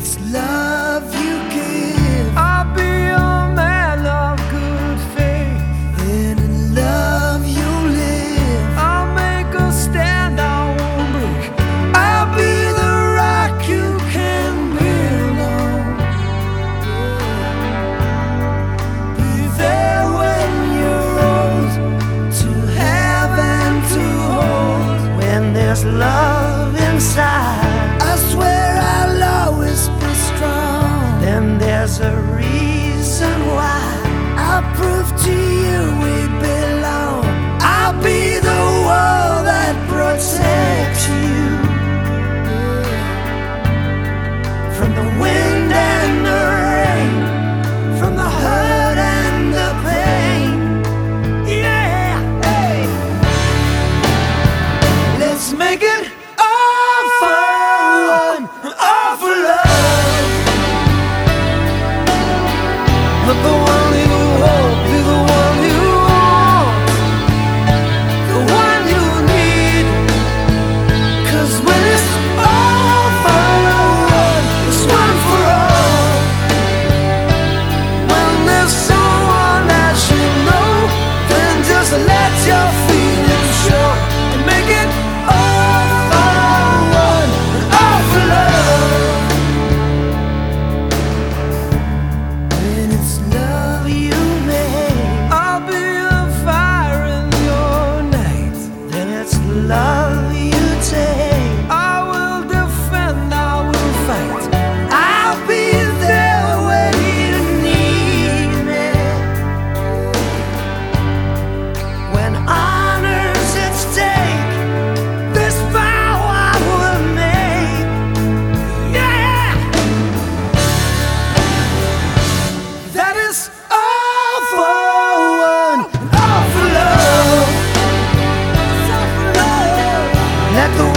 it's love you give, I'll be a man of good faith. then in love you live. I'll make a stand, I won't break. I'll be the rock you can build on. Be there when you're old, to have and to hold. When there's love inside, I swear I'll always be strong. then there's a reason why. I'll prove to you we belong. I'll be the wall that protects you from the wind and the rain, from the hurt and the pain. Yeah, hey. Let's make it all for one, all for love. Let the one you hold be the one you want, the one you need. 'Cause when it's all for one, it's one for all. When there's someone that you know, Then just let your feelings show and make it all for one and all for love. When it's love you make, I'll be a fire in your night. then it's love you take. I will defend, I will fight. I'll be there when you need me. When honor's at stake, this vow I will make. Yeah, that is all for one, all for love. Let the